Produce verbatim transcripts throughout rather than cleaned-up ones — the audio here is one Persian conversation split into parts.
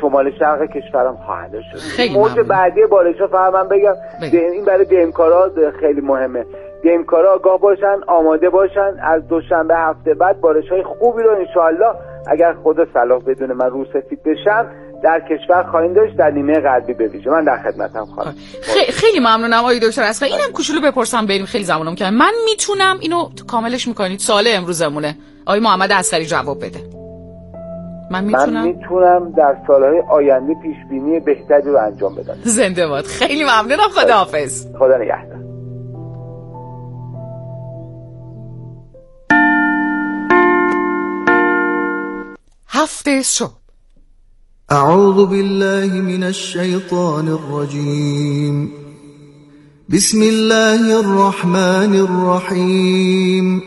شمال شرق کشورم خواهنده شد. موج بعدی بارشا فقط من بگم بگم. این برای گیمکارا خیلی مهمه. گیمکارا آگاه باشن، آماده باشن. از دوشنبه هفته بعد بارش‌های خوبی رو انشالله اگر خدا صلاح بدونه من رو سفید بشم در کشور خواهیم داشت، در نیمه غربی به ویژه. من در خدمتم خانم. خیلی خیلی ممنونم آقای دکتر اصغری. اینم کوچولو بپرسم بریم، خیلی زمانم کردم. من میتونم اینو کاملش میکنید؟ سوال امروزمونه. آقای محمد اصغری جواب بده. من میتونم من میتونم در سالهای آینده پیش بینی بهتری رو انجام بدم. زنده باد. خیلی ممنونم. خداحافظ. خدا نگهدار. هفته صبح. اعوذ بالله من الشیطان الرجیم. بسم الله الرحمن الرحیم.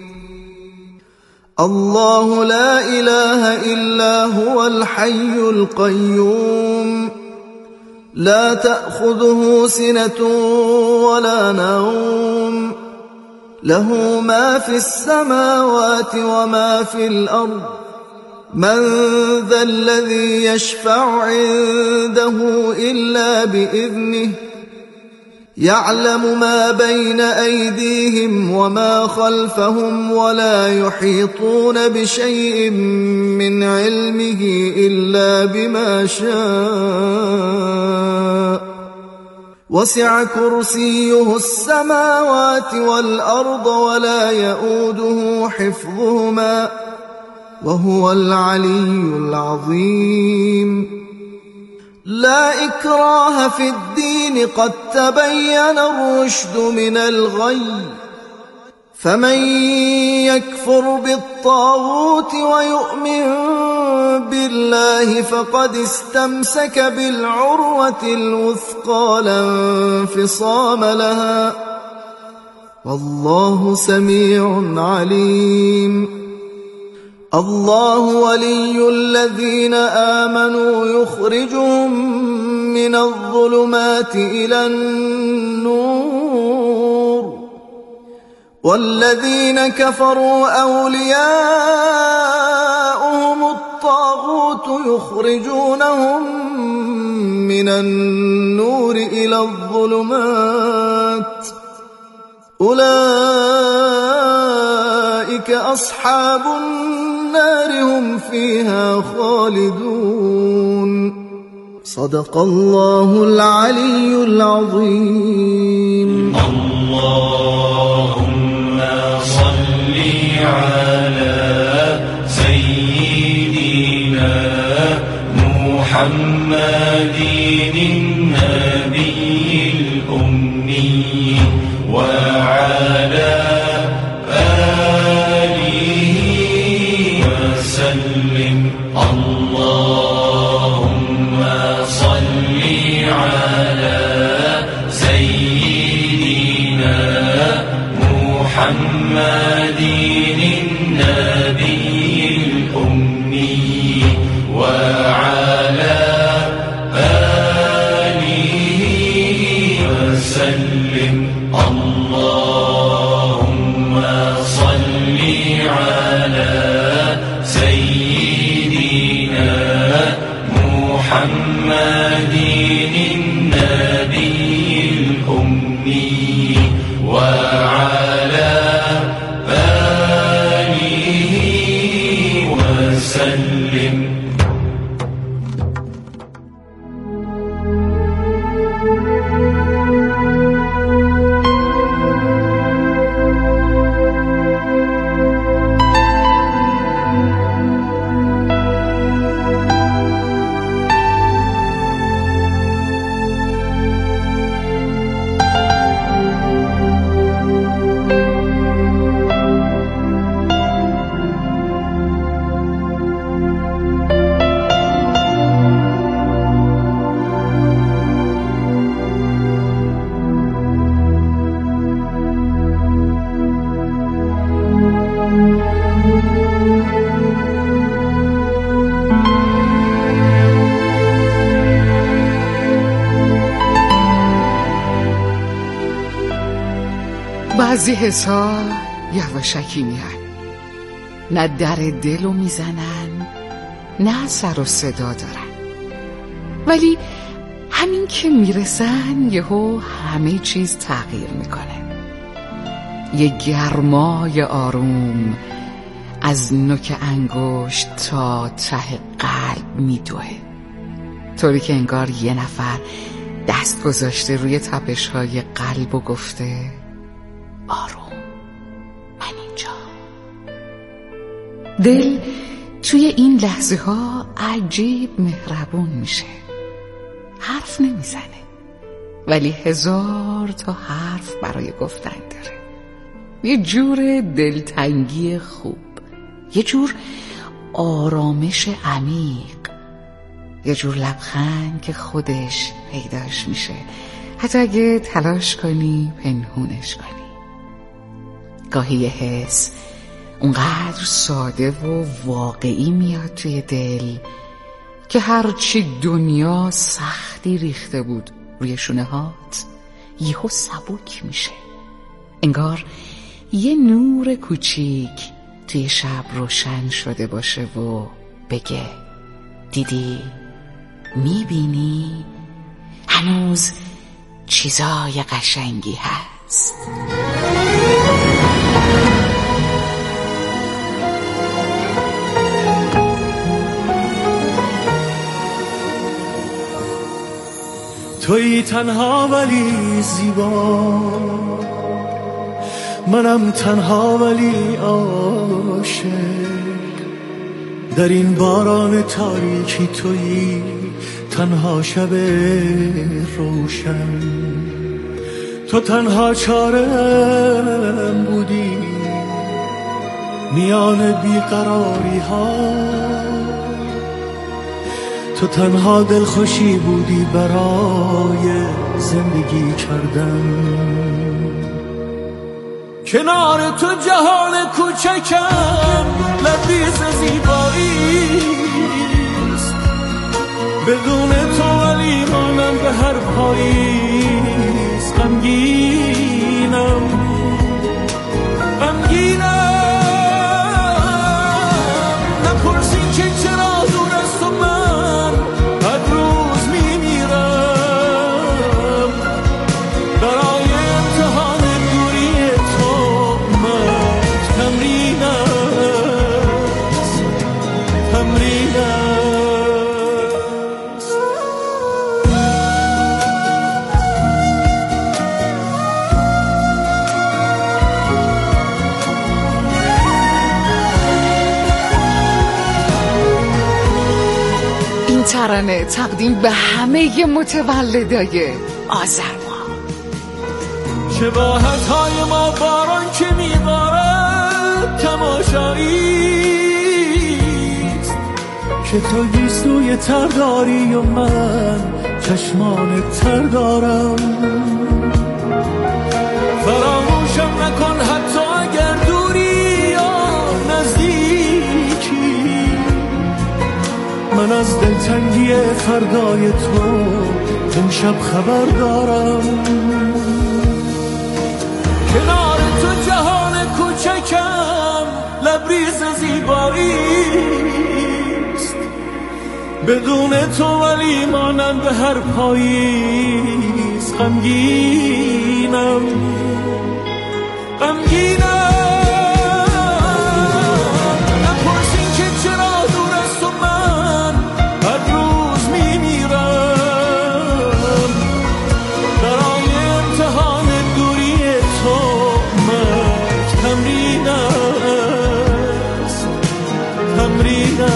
الله لا اله الا هو الحي القيوم لا تأخذه سنة ولا نوم له ما في السماوات وما في الأرض من ذا الذي يشفع عنده إلا بإذنه يعلم ما بين أيديهم وما خلفهم ولا يحيطون بشيء من علمه إلا بما شاء وسع كرسيه السماوات والأرض ولا يؤوده حفظهما وهو العلي العظيم. لا إكراه في الدين قد تبين الرشد من الغي فمن يكفر بالطاغوت ويؤمن بالله فقد استمسك بالعروة الوثقى لا انفصام لها والله سميع عليم. الله ولي الذين آمنوا يخرجهم من الظلمات إلى النور والذين كفروا أولياؤهم الطاغوت يخرجونهم من النور إلى الظلمات أولئك أصحاب النار هم فيها خالدون. صدق الله العلي العظيم. اللهم صل على سيدنا محمد النبي الأمي وعلى اللهم صل على سيدنا محمد النبي الأمي وعلى آله وسلم. اللهم صل على سيدنا محمد النبي الأمي وعلى آله وسلم. بعضی حسا یواشکی میان، نه در دلو میزنن نه سر و صدا دارن. ولی همین که میرسن یهو همه چیز تغییر میکنه. یه گرمای آروم از نوک انگشت تا ته قلب میدوه، طوری که انگار یه نفر دست گذاشته روی تپش‌های قلب و گفته آروم، من اینجا. دل توی این لحظه ها عجیب مهربون میشه. حرف نمیزنه ولی هزار تا حرف برای گفتن داره. یه جور دلتنگی خوب، یه جور آرامش عمیق، یه جور لبخند که خودش پیداش میشه حتی اگه تلاش کنی پنهونش کنی. گاهی یه حس اونقدر ساده و واقعی میاد توی دل که هرچی دنیا سختی ریخته بود روی شونه هات یهو سبک میشه. انگار یه نور کوچیک توی شب روشن شده باشه و بگه دیدی؟ میبینی؟ هنوز چیزای قشنگی هست. تویی تنها ولی زیبا، منم تنها ولی عاشق. در این باران تاریکی تویی تنها شب روشن. تو تنها چاره‌ام بودی میان بیقراری ها. تو تنها دلخوشی بودی برای زندگی کردن. کنار تو جهان کوچکم لبریز زیباییست. بدون تو ولی مانم به هر پاییز. غمگینم غمگینم نپرسین که چرا دور از تو من هر روز میمیرم. برای امتحان دوری تو من تمرین است تمرین است. این ترانه تقدیم به همه متولدای آذر ماه. شباهت های ما باران که میبارد تماشاییست. که تو گیسوی تر داری و من چشمان تر دارم. فراموشم نکن حتی اگر دوری یا نزدیکی. من از دلتنگی فردای تو امشب خبر دارم. کنار تو جهان کوچکم لبریز زیباییست. بدون تو ولی مانم به هر پاییز. غمگینم غمگینم نپرسین که چرا دور از تو من هر روز میمیرم. برای امتحان دوری تو من تمرین است تمرین است.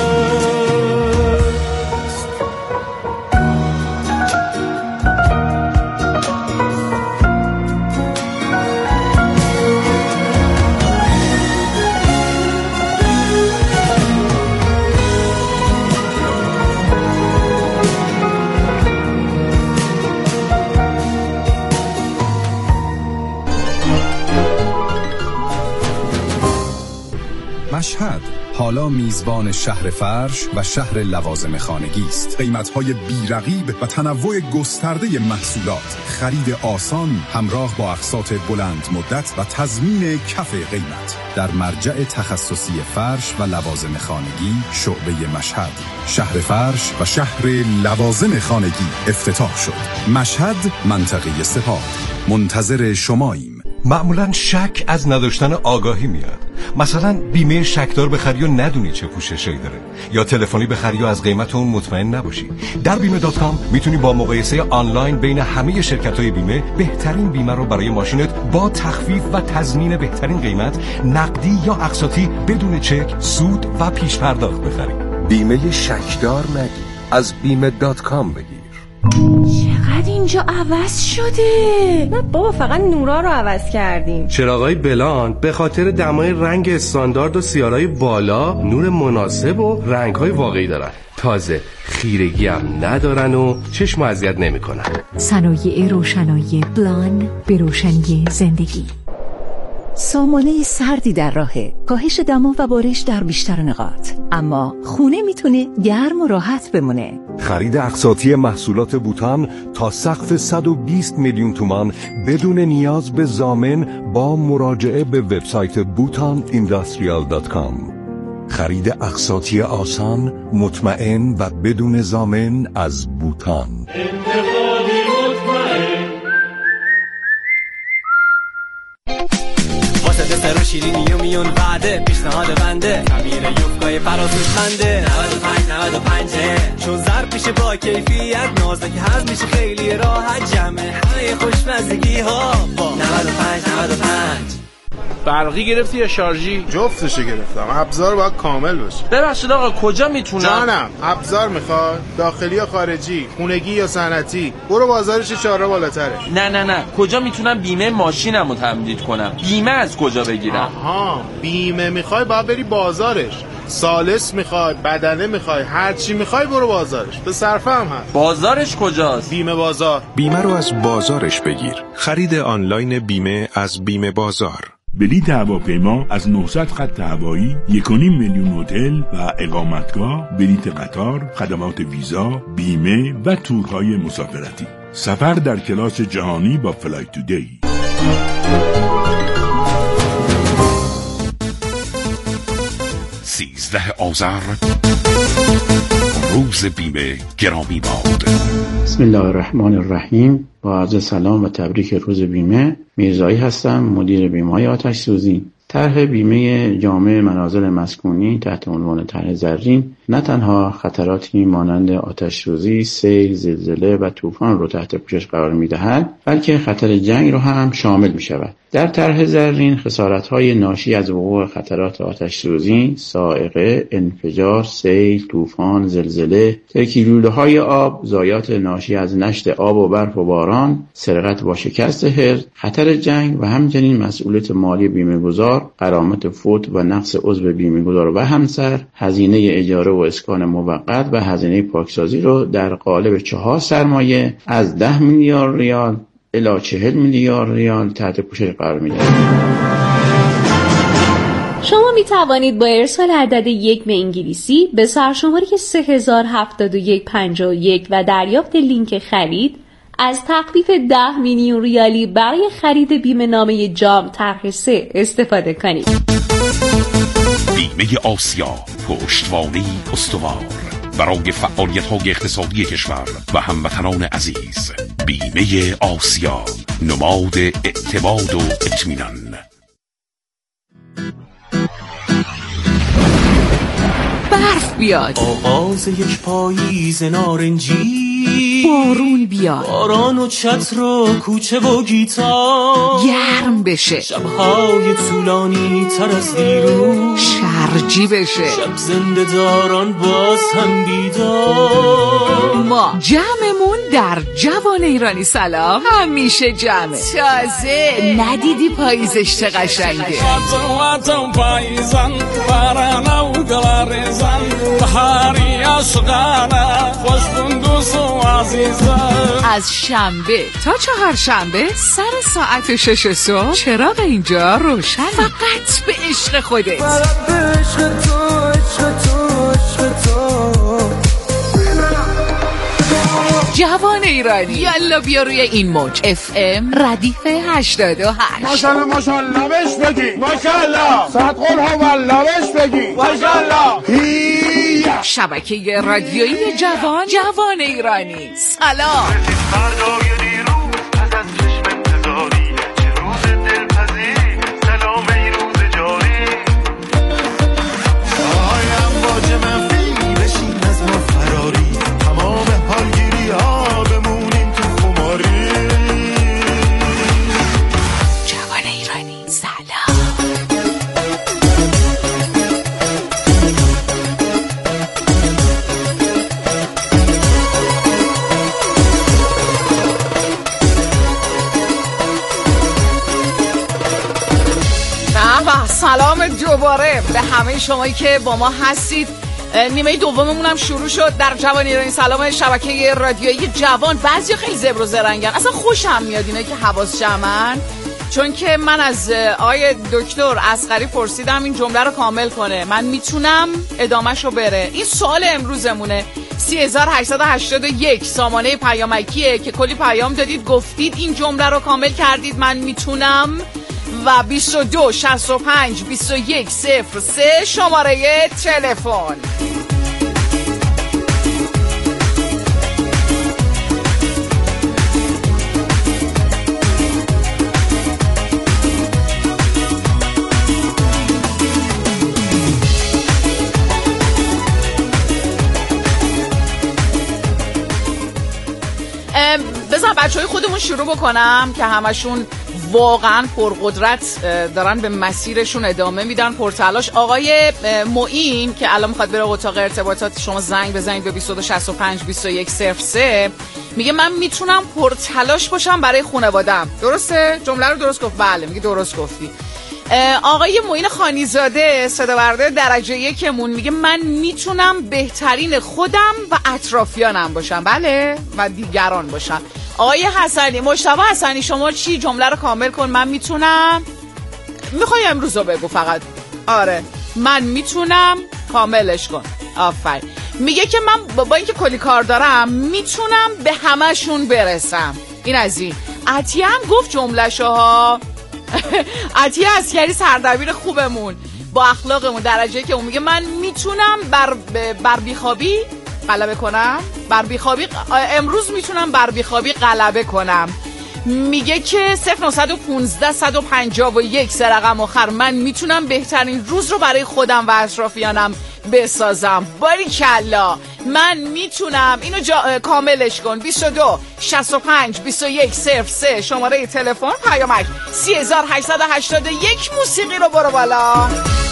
مشهد حالا میزبان شهر فرش و شهر لوازم خانگی است. قیمت‌های بی‌رقیب و تنوع گسترده محصولات، خرید آسان همراه با اقساط بلند مدت و تضمین کف قیمت در مرجع تخصصی فرش و لوازم خانگی شعبه مشهد. شهر فرش و شهر لوازم خانگی افتتاح شد. مشهد، منطقه سپاه. منتظر شماییم. معمولاً شک از نداشتن آگاهی میاد. مثلا بیمه شکدار بخری و ندونی چه پوششایی داره، یا تلفنی بخری و از قیمت اون مطمئن نباشی. در بیمه دات کام میتونی با مقایسه آنلاین بین همه شرکت‌های بیمه بهترین بیمه رو برای ماشینت با تخفیف و تضمین بهترین قیمت، نقدی یا اقساطی، بدون چک، سود و پیش پرداخت بخری. بیمه شکدار نگیر، از بیمه دات کام بگیر. چقدر اینجا عوض شده؟ نه بابا، فقط نورا رو عوض کردیم. چراغای بلان به خاطر دمای رنگ استاندارد و سیارای بالا نور مناسب و رنگ‌های واقعی دارن. تازه خیرگی هم ندارن و چشم اذیت نمی‌کنن. صنایع روشنایی بلان، به روشنی زندگی. سامانه سردی در راهه، کاهش دما و بارش در بیشتر نقاط، اما خونه میتونه گرم و راحت بمونه. خرید اقساطی محصولات بوتان تا سقف صد و بیست میلیون تومان بدون نیاز به ضامن با مراجعه به وبسایت بوتان اینداستریال دات کام. خرید اقساطی آسان، مطمئن و بدون ضامن از بوتان. سر و شیرینی و میون وعده پیشنهاد بنده کبیر یوفقای فراسوشمنده نود و پنج نود و پنج چون زر پیش با کیفیت نازک هضم میشه خیلی راحت جمع همه خوشمزگی ها با نود و پنج نود و پنج. برقی گرفتی یا شارژی؟ جفتشو گرفتم. ابزار باید کامل باشه. ببخشید آقا کجا میتونم؟ جانم، ابزار میخواد؟ داخلی یا خارجی؟ خونگی یا صنعتی؟ برو بازارش چهارراه بالاتره. نه نه نه، کجا میتونم بیمه ماشینمو تمدید کنم؟ بیمه از کجا بگیرم؟ آها، بیمه میخوای باید بری بازارش. سالس میخوای، بدنه میخوای، هر چی میخوای برو بازارش. به صرفه هم هست. بازارش کجاست؟ بیمه بازار. بیمه رو از بازارش بگیر. خرید آنلاین بیمه از بیمه بازار. بلیط هواپیما از نهصد خط هوایی، یک و نیم میلیون هتل و اقامتگاه، بلیط قطار، خدمات ویزا، بیمه و تورهای مسافرتی. سفر در کلاس جهانی با فلایت تودی. سیزده آذر روز بیمه گرامی باد. بسم الله الرحمن الرحیم. با عرض سلام و تبریک روز بیمه. میرزایی هستم، مدیر بیمه‌های آتش سوزی. طرح بیمه جامع منازل مسکونی تحت عنوان طرح زرین نه تنها خطراتی مانند آتش سوزی، سیل، زلزله و طوفان رو تحت پوشش قرار می‌دهد، بلکه خطر جنگ رو هم شامل می‌شود. در طرح زرین خسارت‌های ناشی از وقوع خطرات آتش سوزی، صاعقه، انفجار، سیل، طوفان، زلزله، ترکیب لوله‌های آب، ضایعات ناشی از نشت آب و برف و باران، سرقت با شکست حرز، خطر جنگ و همچنین مسئولیت مالی بیمه‌گذار، غرامت فوت و نقص عضو بیمه‌گذار و همسر، هزینه اجاره و اسکان موقت و هزینه پاکسازی رو در قالب چهار سرمایه از ده میلیارد ریال الی چهل میلیارد ریال تحت پوشش قرار می‌دهد. شما می توانید با ارسال عدد یک به انگلیسی به سرشماری سه هزار هفتاد و یک پنجاه و یک و دریافت لینک خرید از تخفیف ده میلیون ریالی برای خرید بیمه نامه جام طرح سه استفاده کنید. بیمه آسیا، پشتوانه استوار برای فعالیت‌های اقتصادی کشور و هموطنان عزیز. بیمه آسیا، نماد اعتماد و اطمینان. برف بیاد، آغاز یک پاییز نارنجی، بارون بیاد، باران و چتر و کوچه و گیتار، گرم بشه، شبهای طولانی تر از دیروز، شرجی بشه، شب زنده داران باز هم بیدار. ما جمعمون در جوان ایرانی سلام همیشه جمعه. تازه ندیدی پاییزش چه قشنگه. از شنبه تا چهارشنبه سر ساعت شش صبح چراغ اینجا روشن، فقط به عشق خودت. فقط به عشق تو، عشق تو، عشق تو. جوان ایرانی یالا بیا روی این موج اف ام ردیف هشتاد و هشت. ماشاءالله ماشاءالله بهش بگی ماشاءالله، صد قول هم والله بهش بگی ماشاءالله. شبکه رادیویی جوان جوان ایرانی. سلام. سلام دوباره به همه شمایی که با ما هستید. نیمه دوممون هم شروع شد در جوان ایرانی. سلام شبکه رادیویی جوان. بعضی خیلی زبر و زرنگن، اصلا خوشم میاد اینا که حواس جمعن، چون که من از آقای دکتر اصغری پرسیدم این جمله رو کامل کنه، من میتونم ادامهشو بره. این سوال امروزمونه. سه هزار و هشتصد و هشتاد و یک سامانه پیامکیه که کلی پیام دادید گفتید این جمله رو کامل کردید من میتونم، و بیست و دو شصت و پنج بیست و یک صفر سه شماره تلفن. بذار بچه های خودمون شروع بکنم که همشون واقعا پرقدرت دارن به مسیرشون ادامه میدن، پرتلاش. آقای معین که الان میخواد بره اتاق ارتباطات، شما زنگ بزنید به بیست و دو شصت و پنج بیست و یک صفر سه، میگه من میتونم پرتلاش باشم برای خانواده‌ام. درسته؟ جمله رو درست گفت؟ بله میگه درست گفتی. آقای معین خانیزاده صدا برده درجه یکمون میگه من میتونم بهترین خودم و اطرافیانم باشم، بله، و دیگران باشم. آقای حسنی، مجتبی حسنی، شما چی؟ جمله رو کامل کن. من میتونم، میخوای امروز رو بگو فقط. آره من میتونم، کاملش کن. آفرین. میگه که من با اینکه کلی کار دارم میتونم به همشون برسم. این از این. عطیه هم گفت جمله شوها. عطیه اسکری سردبیر خوبمون با اخلاقمون درجه که اون میگه من میتونم بر بر بیخوابی غلبه کنم، بر بیخوابی امروز میتونم بر بیخوابی غلبه کنم. میگه که صفر نهصد و پانزده صد و پنجاه و یک سه رقم آخر، من میتونم بهترین روز رو برای خودم و اطرافیانم بسازم. باریکلا. من میتونم اینو جا... کاملش کن. بیست و دو شصت و پنج بیست و یک صفر سه شماره تلفن. پیامک سه هزار و هشتصد و هشتاد و یک. موسیقی رو برو بالا.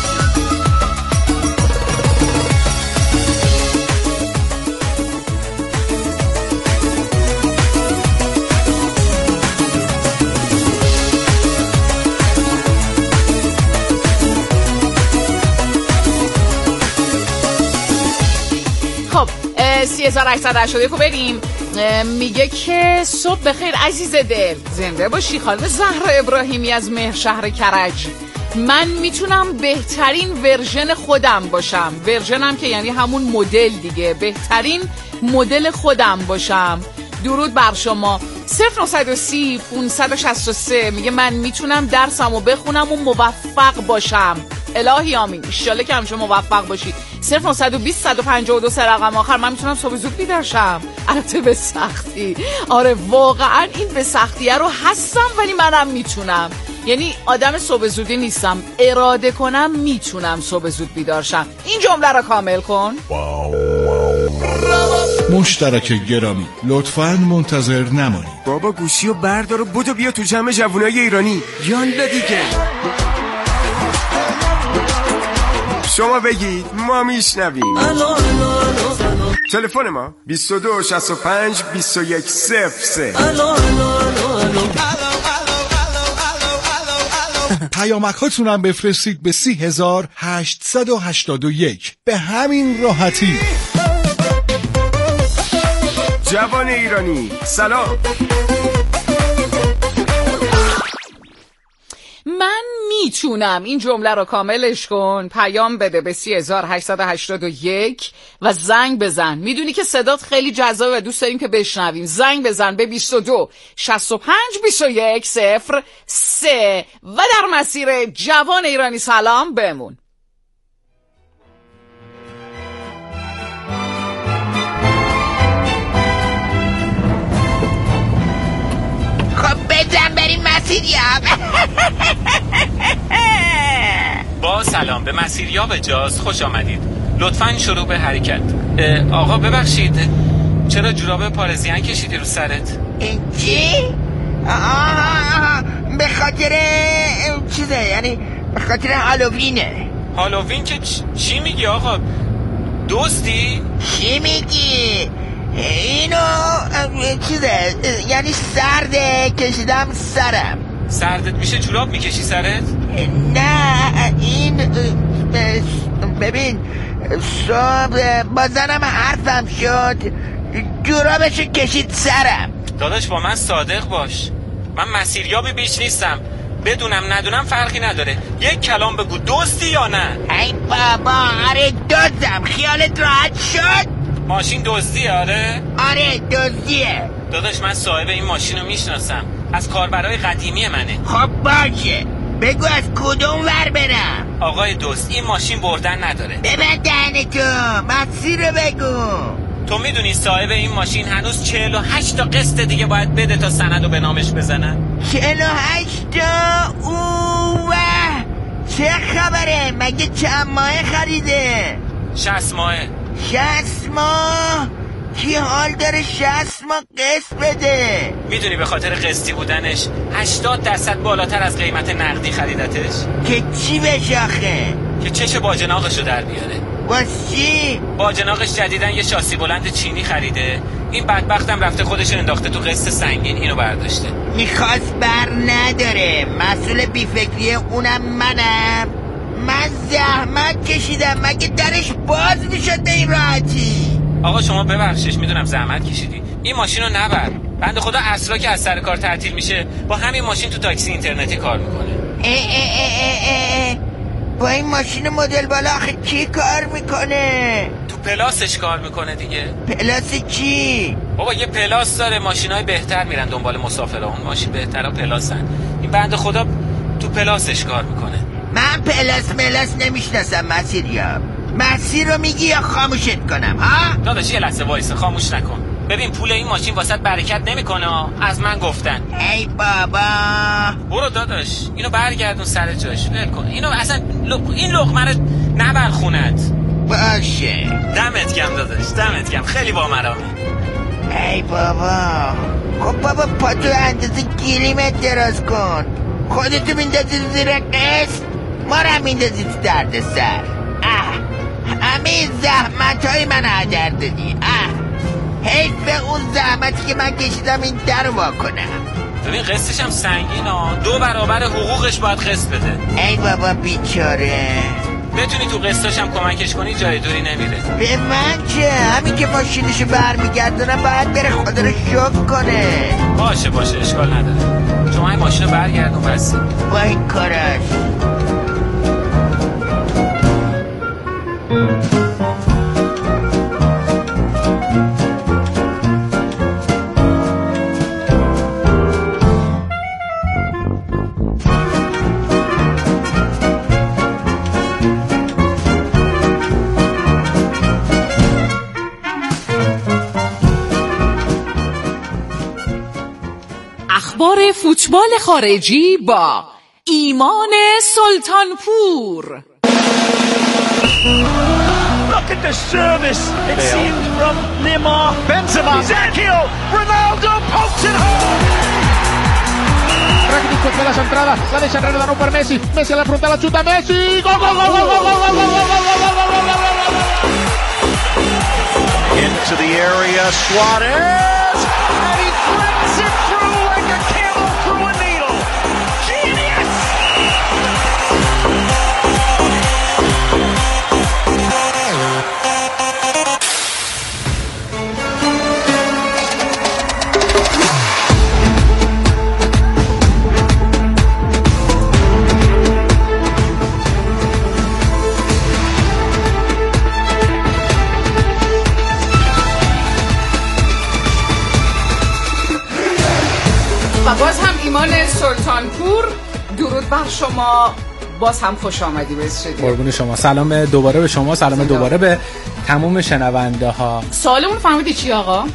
سه هزار و هشتصد و هشتاد و یک رو بریم. میگه که صبح بخیر عزیز دل، زنده باشی. خانم زهرا ابراهیمی از مهر شهر کرج، من میتونم بهترین ورژن خودم باشم. ورژنم که یعنی همون مدل دیگه، بهترین مدل خودم باشم. درود بر شما. صفر نهصد و سی پانصد و شصت و سه میگه من میتونم درسمو بخونم و موفق باشم. الهی آمین. انشالله که همیشه موفق باشی. صفر نهصد و بیست صد و پنجاه و دو سه رقم آخر، من میتونم صبح زود بیدار شم. البته به سختی. آره واقعا این به سختیه رو هستم، ولی منم میتونم. یعنی آدم صبح زودی نیستم، اراده کنم میتونم صبح زود بیدار شم. این جمله رو کامل کن. مشترک گرامی، لطفاً منتظر نمانید. بابا گوشی و بردار و بودو بیا تو جمع جوانای ایرانی. یالا دیگه. شما بگید ما میشنویم. تلفن ما بیست و دو شصت و پنج بیست و یک صفر سه. پیامک هاتونم بفرستید به سی هزار هشتصد و هشتاد و یک. به همین راحتی. جوان ایرانی سلام. من میتونم این جمله رو کاملش کن، پیام بده به سی هزار هشتصد و هشتاد و یک و زنگ بزن. میدونی که صدات خیلی جذابه و دوست داریم که بشنویم. زنگ بزن به بیست و دو شصت و پنج بیست و یک صفر سه و در مسیر جوان ایرانی سلام بمون. خب بزن بریم مسیریاب. با سلام به مسیریاب جاز خوش آمدید. لطفاً شروع به حرکت. آقا ببخشید چرا جوراب پارزیان کشیدی رو سرت؟ چی؟ آها به خاطر چیزه، یعنی به خاطر هالووینه. هالووین که چی میگی آقا؟ دوستی؟ چی میگی؟ اینو چیزه، یعنی سرده کشیدم سرم. سردت میشه جوراب میکشی سرت؟ نه این ببین صبح با زنم حرفم شد جورابشو کشید سرم. داداش با من صادق باش، من مسیریابی بیش نیستم، بدونم ندونم فرقی نداره. یک کلام بگو دوستی یا نه؟ ای بابا آره دزدم، خیالت راحت شد؟ ماشین دزدیه؟ آره آره دزدیه. داداش من صاحب این ماشین رو میشناسم، از کاربرای قدیمی منه. خب باشه بگو از کدوم ور برم؟ آقای دوست این ماشین بردن نداره. ببند دهنتو، مسیر رو بگو. تو میدونی صاحب این ماشین هنوز چهل و هشت تا قسط دیگه باید بده تا سندو به نامش بزنن. چهل و هشت تا؟ اوه چه خبره؟ مگه چند ماه خریده؟ شصت ماهه. شصت ماه؟ کی حال داره شصت ماه قسط بده؟ میدونی به خاطر قسطی بودنش هشتاد درصد بالاتر از قیمت نقدی خریدتش. که چی بشه آخه؟ که چش باجناقشو در بیاره. واس چی؟ باجناقش جدیدن یه شاسی بلند چینی خریده، این بدبختم رفته خودشو انداخته تو قسط سنگین، اینو برداشته. میخواست بر نداره، مسئول بیفکریه اونم منم. من زحمت کشیدم، مگه درش باز میشد به این راحتی؟ آقا شما ببخشش، میدونم زحمت کشیدی، این ماشین رو نبر. بنده خدا عصرا که از سر کار تعطیل میشه با همین ماشین تو تاکسی اینترنتی کار میکنه. اه اه اه اه اه. با این ماشین مدل بالا آخه چی کار میکنه؟ تو پلاسش کار میکنه دیگه. پلاس چی؟ بابا یه پلاس داره، ماشینای بهتر میرن دنبال مسافرها، اون ماشین بهترها پلاسن. این بنده خدا تو پلاسش کار میکنه. من پلاس ملاس نمیشناسم مسیریاب. مسیر رو میگی یا خاموشت کنم ها؟ داداش یه لحظه وایسه، خاموش نکن. ببین پول این ماشین واسط برکت نمیکنه، از من گفتن. ای بابا برو داداش اینو برگردون سر جاش، ول کن اینو، اصلا لق... این لقمه رو نبر خونت. باشه دمت گم داداش، دمت گم، خیلی با مرامه. ای بابا خب بابا پاتو اندازه گیریمت دراز کن، خودتو میندازی زیر قسط، ما رو میندازی تو درد سر. اه همه زحمت های من هدر دادی. اه حیف به اون زحمتی که من کشیدم این در وا کنم. ببین قسطش هم سنگین ها، دو برابر حقوقش باید قسط بده. ای بابا بیچاره، بتونی تو قسطاش هم کمکش کنی جای دوری نمیره. به من چه؟ همین که ماشینشو برمیگردونم باید بره خدا رو شکر کنه. باشه باشه اشکال نداره، شما این ماشین رو برگردون بس با این کارش. اخبار فوتبال خارجی با ایمان سلطانپور. Look at the service. It seemed from Neymar, Benzema, Ezekiel, Ronaldo pokes it home. Rakitic con la centrada, la deixa enrere da non per Messi, Messi alla fronte, la chuta Messi, gol gol gol gol gol gol gol gol gol. Into the area, Suarez, and he threads it through like a camel through a needle. Genius! باز هم ایمان سلطانپور، درود بر شما، باز هم خوش آمدی به استودیو. قربون شما. سلام دوباره به شما، سلام سلام. دوباره به تمام شنونده ها. سوالمون فهمیدی چی آقا؟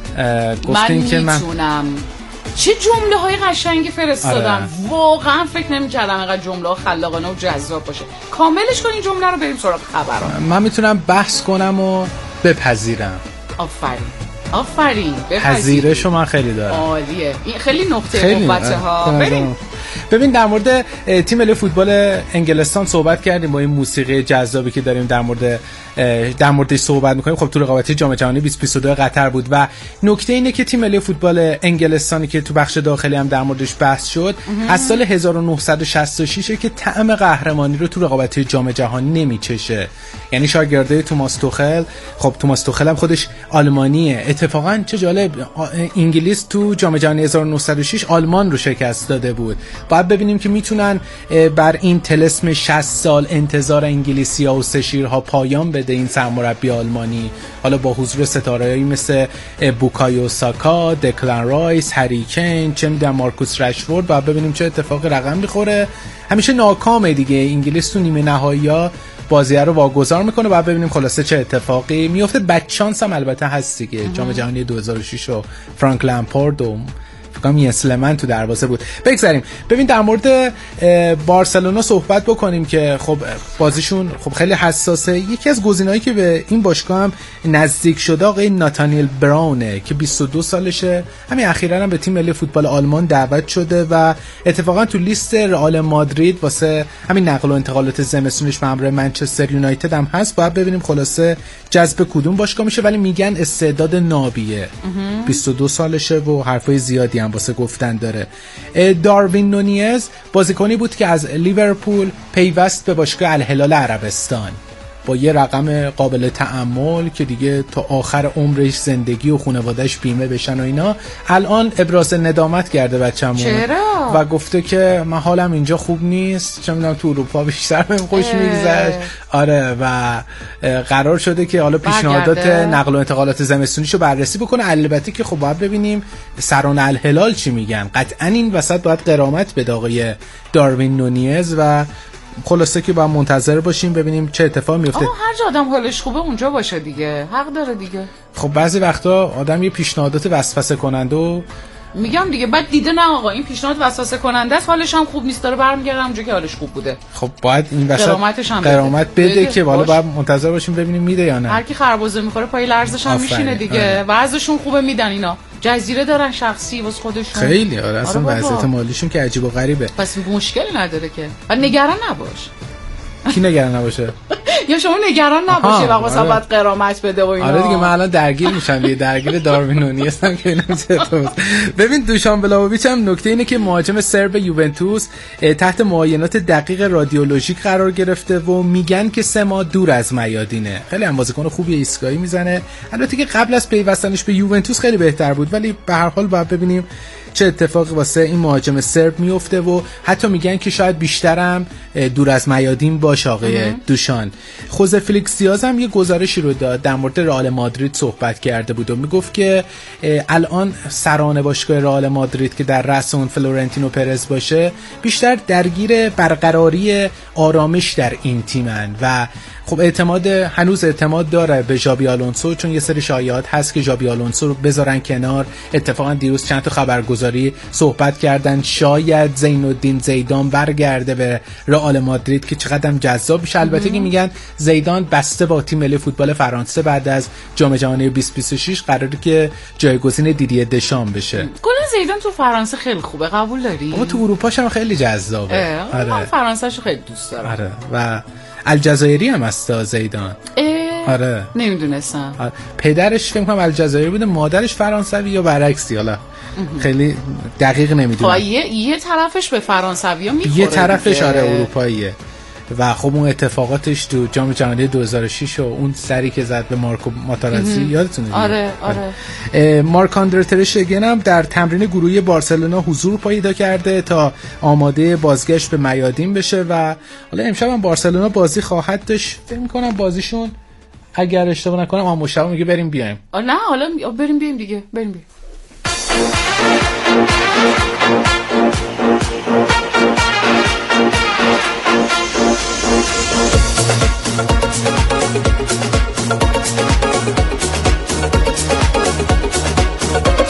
گفتین که من میتونم چه جمله های قشنگی فرستادم. آره. واقعا فکر نمی‌کردم اینقدر جمله ها خلاقانه و جذاب باشه. کاملش کن این جمله رو، بریم سراغ خبرها. من میتونم بحث کنم و بپذیرم. آفرین آفرین. پذیرشو من خیلی دارم. عالیه. این خیلی نقطه قوته ها. بریم. ببین در مورد تیم ملی فوتبال انگلستان صحبت کردیم با این موسیقی جذابی که داریم در مورد در موردش صحبت می‌کنیم. خب تو رقابت جام جهانی بیست بیست و دو قطر بود و نکته اینه که تیم ملی فوتبال انگلستانی که تو بخش داخلی هم در موردش بحث شد امه. از سال هزار و نهصد و شصت و شش که طعم قهرمانی رو تو رقابت جام جهانی نمیچشه. یعنی شاگرده توماس توخل، خب توماس توخل هم خودش آلمانیه. اتفاقا چه جالب، انگلیس تو جام جهانی هزار و نهصد و شش آلمان رو شکست داده بود. باید ببینیم که میتونن بر این طلسم شصت سال انتظار انگلیسی‌ها و سه شیرها پایان بده این سرمربی آلمانی، حالا با حضور ستاره‌ای مثل بوکایو ساکا، دکلان رایس، هری کین، چه می‌دونم مارکوس رشفورد. باید ببینیم چه اتفاقی رقم می‌خوره. همیشه ناکامه دیگه انگلیس تو نیمه نهایی‌ها بازی رو واگذار میکنه. بعد ببینیم خلاصه چه اتفاقی میفته. بچانس هم البته هست دیگه. جام جهانی دو هزار و شش و فرانک لمپارد و فکرم یسلمن تو دروازه بود. بگذاریم ببین در مورد بارسلونا صحبت بکنیم که خب بازیشون خب خیلی حساسه. یکی از گزینه‌هایی که به این باشگاه هم نزدیک شده آقای ناتانیل براونه که بیست و دو سالشه. همین اخیراً هم به تیم ملی فوتبال آلمان دعوت شده و اتفاقا تو لیست رئال مادرید واسه همین نقل و انتقالات زمستونش به همراه منچستر یونایتد هم هست. باید ببینیم خلاصه جذب کدوم باشگاه میشه، ولی میگن استعداد نابیه. بیست و دو سالشه و حرفای زیادی هم واسه گفتن داره. داروین نونیز بازیکنی بود که از لیورپول پیوست به باشگاه الهلال عربستان با یه رقم قابل تأمل که دیگه تا آخر عمرش زندگی و خانواده‌اش بیمه بشن و اینا. الان ابراز ندامت کرده بچه‌مون. چرا؟ و گفته که من حالم اینجا خوب نیست، چه می‌دونم تو اروپا بیشتر بهم خوش می‌گذشت. آره و قرار شده که حالا پیشنهادات نقل و انتقالات زمستونیشو بررسی بکنه. البته که خب باید ببینیم سران الهلال چی میگن. قطعاً این وسط باید غرامت بده آقای داروین نونیز و خلاصه که با منتظر باشیم ببینیم چه اتفاقی میفته. آها، هر جا آدم حالش خوبه اونجا باشه دیگه، حق داره دیگه. خب بعضی وقتا آدم یه پیشنهادات وسوسه کننده و میگم دیگه بعد دیده نه آقا این پیشنهاد وسوسه کننده است، حالش هم خوب نیست، داره برمیگرده اونجا که حالش خوب بوده. خب باید این وسط قرامتش هم قرامت بده, بده که حالا باید منتظر باشیم ببینیم میده یا نه. هر کی خربزه میخوره پای لرزش هم میشینه دیگه. وضعشون خوبه میدن اینا. جزیره دارن شخصی واسه خودشون. خیلی آره اصلا وضعیت مالیشون که عجیب و غریبه. پس مشکلی نداره که. و نگران نباش. کی نگران نباشه؟ یا شما نگران نباشی وقت واسه بعد قرامت بده و اینا. آره دیگه من الان درگیر میشم دیگه، درگیر داروین نونیز هم که اینم چطور. ببین دوشان بلاویچ هم نکته اینه که مهاجم سرب یوونتوس تحت معاینات دقیق رادیولوژیک قرار گرفته و میگن که سه ماه دور از میادینه. خیلی هم بازیکن خوبی ایستگاهی میزنه. البته که قبل از پیوستنش به یوونتوس خیلی بهتر بود، ولی به هر حال باید ببینیم چه اتفاقی واسه این مهاجم سرب میفته و حتی میگن که شاید بیشترم دور از میادین باشه. آقای دوشان خوزه فلیکس دیاز هم یه گزارشی رو داد در مورد رئال مادرید صحبت کرده بود و میگفت که الان سران باشگاه رئال مادرید که در رأس اون فلورنتینو پرز باشه بیشتر درگیر برقراری آرامش در این تیمن و خب اعتماد هنوز اعتماد داره به ژابی آلونسو، چون یه سری شایعات هست که ژابی آلونسو رو بذارن کنار. اتفاقا دیروز چند تا خبرگزاری صحبت کردن شاید زین الدین زیدان برگرده به رئال مادرید که چقدر هم جذاب میشه. البته که میگن زیدان بسته با تیم ملی فوتبال فرانسه بعد از جام جهانی بیست بیست و شش قراره که جایگزین دیدیه دشام بشه. کلا زیدان تو فرانسه خیلی خوبه، قبول داری؟ اما تو اروپاش هم خیلی جذابه. آره من فرانسه‌شو خیلی دوست دارم. آره و الجزایری هم است زیدان. آره نمیدونستم. آره. پدرش فکر کنم الجزایری بوده، مادرش فرانسوی یا برعکسی، حالا خیلی دقیق نمیدونم. خب یه یه طرفش به فرانسویا میخوره، یه طرفش آره اروپاییه. و خب اون اتفاقاتش تو جام جهانی دو هزار و شش و اون سری که زد به مارکو ماتارازی یادتونه؟ آره آره. مارک آندره تر شتگن هم در تمرین گروهی بارسلونا حضور پیدا کرده تا آماده بازگشت به میادین بشه و حالا امشب هم بارسلونا بازی خواهد داشت. فکر می‌کنم بازیشون اگر اشتباه نکنم آ مشتاق میگه بریم بیایم. نه حالا بریم بیایم دیگه، بریم بیایم.